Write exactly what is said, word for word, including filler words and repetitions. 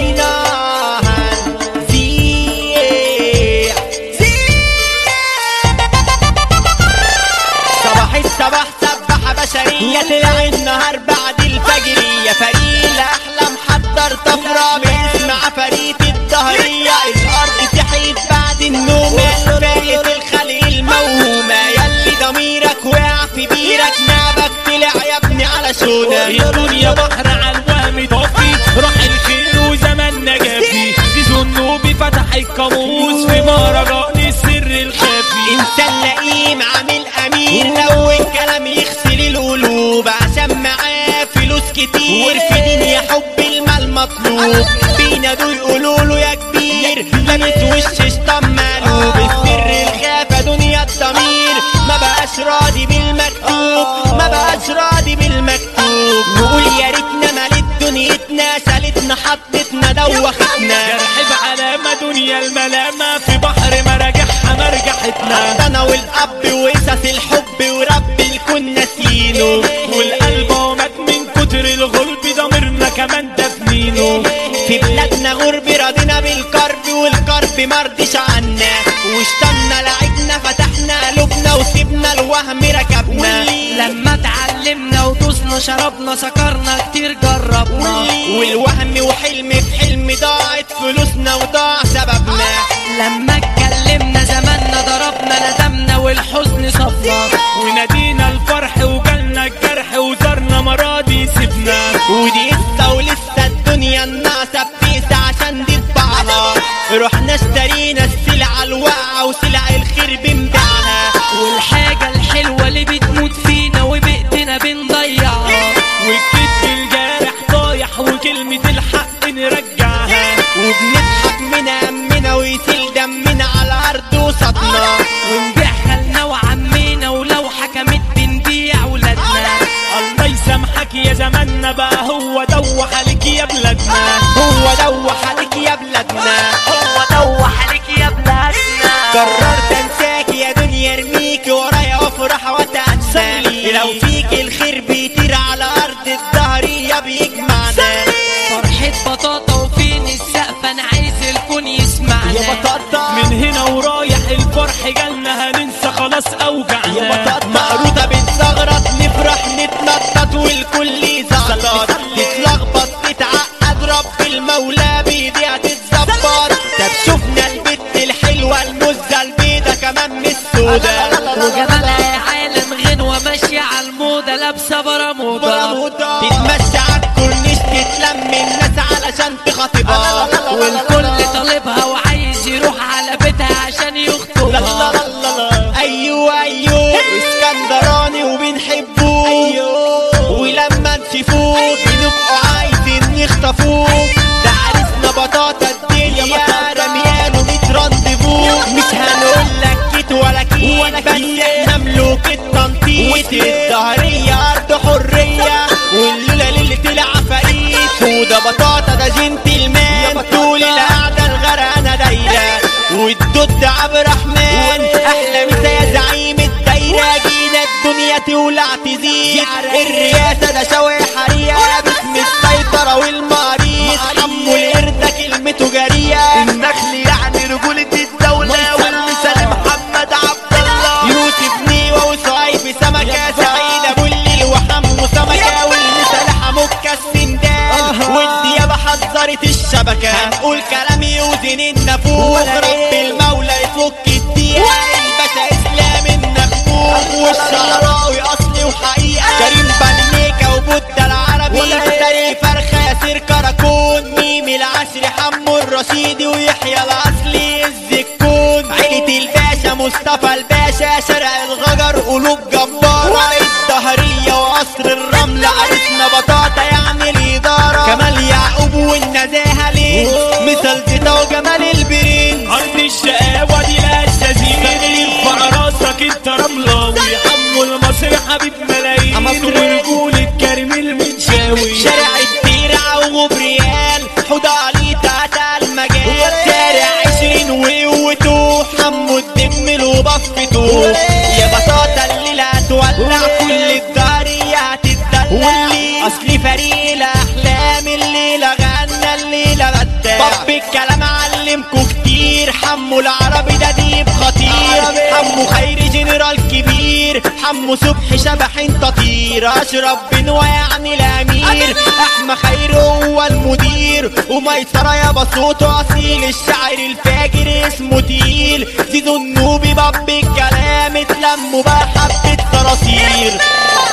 فينا هنزيع صباح الصباح سبحة بشرية طلع النهار بعد الفجر يا فريق أحلى محضر طفرة باسم عفاريت الدهرية الأرض تحيط بعد النوم فرقة الخلق الموهومة ياللي ضميرك وقع في بيرك نابك طلع يا ابني على شونك الدنيا بحر عالوهم طفي راح الخير وزماننا جافي زيزو النوبي فتح القاموس في مهرجان السر الخفي انت اللئيم عامل امير لو الكلام يغسل القلوب عشان معاه فلوس كتير في دنيا حب المال مطلوب بينادوا يقولوا له يا كبير لابس وش شطان مقلوب السر الخافة دنيا الضمير ما بقاش راضي بالمكتوب ما بقاش راضي بالمكتوب نقول يا ريتنا مالت دنيتنا سالتنا حطتنا دوختنا جرح بعلامة دنيا الملامة في بحر مراجعها مرجحتنا انا والاب وقصص الحب ورب الكون ناسينه والقلب ومات من كتر الغلب ضميرنا كمان دفنينه في بلادنا غرب راضينا بالكرب والكرب مرضيش عنا واشتمنا لعبنا فتحنا قلوبنا وسيبنا الوهم ركبنا لما اتعلمنا ودوسنا شربنا سكرنا كتير جربنا والوهم وحلم في حلم ضاعت فلوسنا وضاع سببنا لما اتكلمنا زماننا ضربنا ندمنا والحزن صفنا ونادينا الفرح وجالنا الجرح وزارنا مراضي سيبنا ودي قصة ولسه الدنيا الناقصة بتقسى عشان دي طبعها رحنا اشترينا السلعة الواقعة وسلع الخير بنبيعها والحاجة الحلوة اللي بتموت فينا وبقتنا بنضيعها والكذب الجارح طايح وكلمة الحق نرجعها وبنضحك من همنا ويسيل دمنا على الأرض وسطنا ونبيع خلنا وعمينا ولو حكمت بنبيع ولادنا الله يسامحك يا زماننا بقى هو دوح عليك يا بلادنا هو دوح عليك يا بلادنا هو دوح عليك يا بلادنا قررت انساك يا دنيا ارميك ورايا وافرح واتأسى لو فيك الخير بيطير على ارض الدهرية بيجمعنا فرحة بطاطا وفين السقف انا عايز الكون يسمعنا يا بطاطا من هنا ورايح الفرح جالنا هننسى خلاص اوجعنا يا بطاطا مقروطة بنزغرط نفرح نتنطط والكل يزغرط تتلخبط تتعقد رب المولى بيديها تتظبط طب شفنا البت الحلوة المزة البيضة كمان مش سودا وجمالها يا عالم غنوة ماشية على الموضة لابسة برموضة تتمشى عالكورنيش تتلم الناس علشان تخاطبها والكل طالبها وعايز يروح على بيتها عشان يخطبها ايوه ايوه اسكندراني وبنحبوه ايوه ولما نشوفوه بنبقوا عايزين نخطفوه ده عريسنا بطاطا الدنيا رميانه ميت رانديفوه مش هنقول لك كيت ولا كيت بس احنا ملوك التنطيط الدهرية ارض حرية والليلة اللي طلع فقيت وده بطاطا ده جنتلمان طول القعدة الغرقانة دايرة والدود عبد الرحمن احلى مسا يا زعيم الدايرة جينا الدنيا تولع تزيد الرئاسة ده شوي حريقة باسم السيطرة والمريض حمو القردة كلمته جريئة النخل يعني رجولة الدولة والمثال محمد عبد الله يوسف نيوة وصايب سمكة سعيد ابو الليل وحمو سمكة والمثال حموكة السندان والديابة حذرت الشبكة هنقول كلام يوزن النفوخ رب المولى يفك الدقيقة الباشا اسلام النخبوخ والشعراوي اصلي وحقيقة كريم بنيكة وبودة العربي تاريخ فرخة ياسر كراكون ميم العشري حمو الرشيدي ويحيى الاصلي الزكون عيلة الباشا مصطفى الباشا شارع الغجر قلوب جبارة الدهرية وقصر الرمل عرسنا بطاطا يعني الإدارة كمال يعقوب والنزاهة ليه مثل زيتا وجمال البرين ارض الشقاوة دي الاساسيين ارفع راسك انت رملاوي حمو المصري حبيب ملايين ورجول الكريم المنشاوي شارع الديرة وغبريال حوض علي تحت المجال شارع عشرين وقوته حمو الدم وبفته يا بطاطا الليلة هتولع كل الدهرية هتتدلع اصلي فريق الاحلام الليلة غنى الليلة حمو العربي ده ديب خطير، حمو خيري جنرال كبير، حمو صبحي شبح تطير، اشرف بنوى يعني الامير، احمى خيري هو المدير، وميسرة يابا صوته اصيل، الشاعر الفاجر اسمه تقيل، زيزو النوبي باب الكلام اتلموا بقى حبة صراصير.